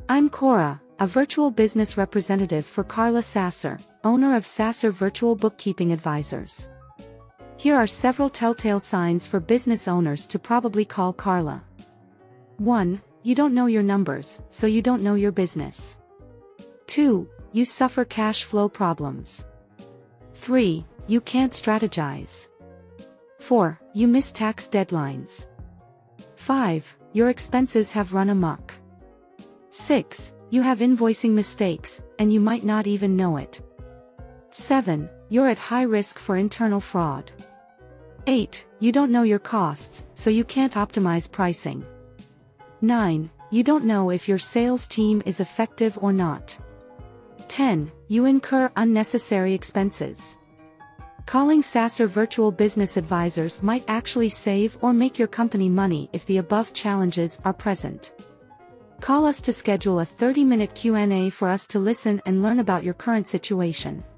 I'm Cora, a virtual business representative for Carla Sasser, owner of Sasser Virtual Bookkeeping Advisors. Here are several telltale signs for business owners to probably call Carla. 1. You don't know your numbers, so you don't know your business. 2. You suffer cash flow problems. 3. You can't strategize. 4. You miss tax deadlines. 5. Your expenses have run amok. 6. You have invoicing mistakes, and you might not even know it. 7. You're at high risk for internal fraud. 8. You don't know your costs, so you can't optimize pricing. 9. You don't know if your sales team is effective or not. 10. You incur unnecessary expenses. Calling Sasser Virtual Business Advisors might actually save or make your company money if the above challenges are present. Call us to schedule a 30-minute Q&A for us to listen and learn about your current situation.